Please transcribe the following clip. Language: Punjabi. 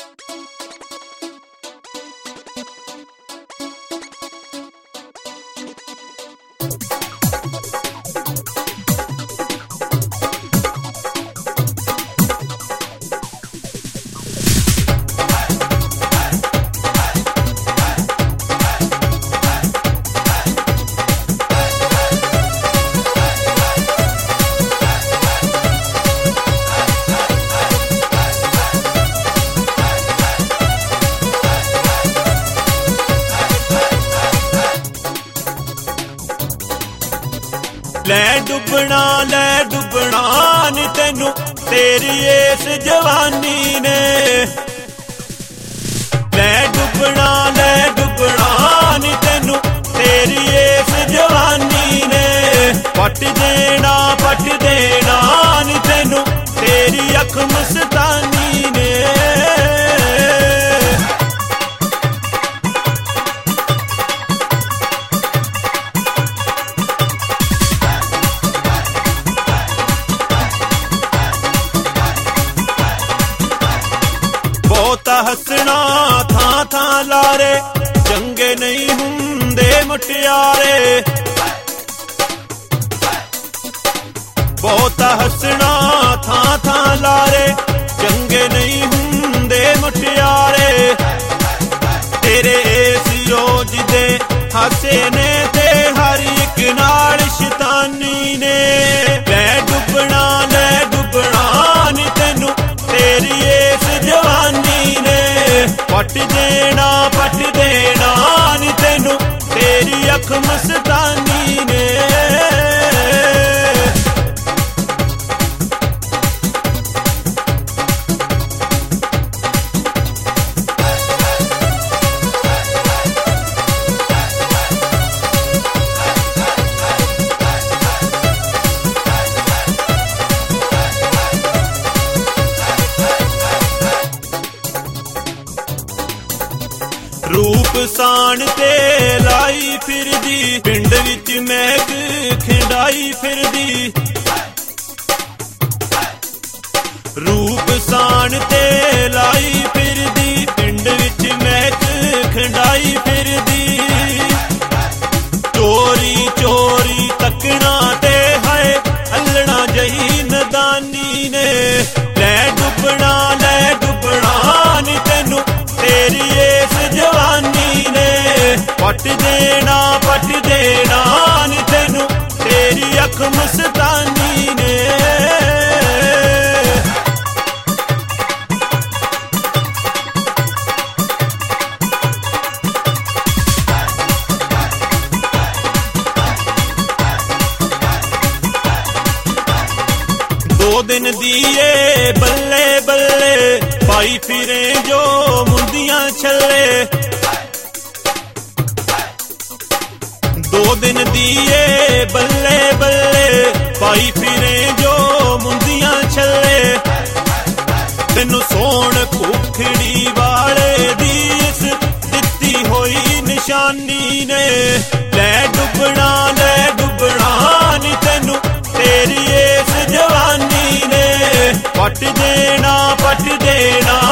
ਲੈ ਡੁੱਬਣਾ ਨੀ ਤੈਨੂੰ ਤੇਰੀ ਇਸ ਜਵਾਨੀ ਨੇ। ਲੈ ਡੁੱਬਣਾ ਨੀ ਤੈਨੂੰ ਤੇਰੀ ਇਸ ਜਵਾਨੀ ਨੇ। ਪੱਟ ਦੇਣਾ ਨੀ ਤੈਨੂੰ ਤੇਰੀ ਅੱਖ ਮਸਤਾਨੀ ਨੇ। ਬਹੁਤਾ ਹੱਸਣਾ ਥਾਂ ਲਾਰੇ ਚੰਗੇ ਨਹੀਂ ਹੁੰਦੇ ਮੁਟਿਆਰੇ। ਬਹੁਤਾ ਹੱਸਣਾ ਥਾਂ ਲਾਰੇ ਚੰਗੇ ਨਹੀਂ ਹੁੰਦੇ ਮੁਟਿਆਰੇ। ਤੇਰੇ ਇਸ ਰੋਜ਼ ਦੇ ਹਾਸੇ ਨੇ ਤੇ ਹਰ ਇੱਕ ਨਾਲ ਸ਼ੈਤਾਨੀ ਨੇ। ਲੈ ਡੁੱਬਣਾ ਨੀ ਤੈਨੂੰ ਤੇਰੀ ਇਸ ਜਵਾਨੀ ਨੇ। ਪੱਟ ਦੇਣਾ ਨੀ ਤੈਨੂੰ ਤੇਰੀ ਅੱਖ ਮਸਤਾਨੀ ਨੇ। ਰੂਪ ਸਾਣ ਤੇ ਲਾਈ ਫਿਰਦੀ ਪਿੰਡ ਵਿੱਚ ਮਹਿਕ ਖਿੰਡਾਈ ਫਿਰਦੀ। ਰੂਪ ਸਾਣ ਤੇ ਲਾਈ ਫਿਰਦੀ ਪਿੰਡ ਵਿੱਚ ਮਹਿਕ ਖਿੰਡਾਈ ਫਿਰਦੀ। ਚੋਰੀ ਤੱਕਣਾ ਤੇ ਹੈ ਹੱਲਣਾ ਜਹੀ ਨਦਾਨੀ ਨੇ। ਲੈ ਡੁੱਬਣਾ ਨੀ ਤੈਨੂੰ ਤੇਰੀ ਇਸ ਜਵਾਨੀ ਨੇ। ਪੱਟ ਦੇਣਾ ਨੀ ਤੈਨੂੰ ਤੇਰੀ ਅੱਖ ਮਸਤਾਨੀ ਨੇ। ਦੋ ਦਿਨ ਦੀਏ ਬੱਲੇ ਪਾਈ ਫਿਰੇ ਜੋ ਮੁੰਦੀਆਂ ਛੱਲੇ। ਦੋ ਦਿਨ ਦੀਏ ਬੱਲੇ ਪਾਈ ਫਿਰੇ ਜੋ ਮੁੰਦੀਆਂ ਛੱਲੇ। ਤੈਨੂੰ ਸੋਹਣ ਕੁਖੜੀ ਵਾਲੇ ਦੀ ਇਸ ਦਿੱਤੀ ਹੋਈ ਨਿਸ਼ਾਨੀ ਨੇ। ਲੈ ਡੁੱਬਣਾ ਨੀ ਤੈਨੂੰ ਤੇਰੀ ਇਸ ਜਵਾਨੀ ਨੇ। ਪੱਟ ਦੇਣਾ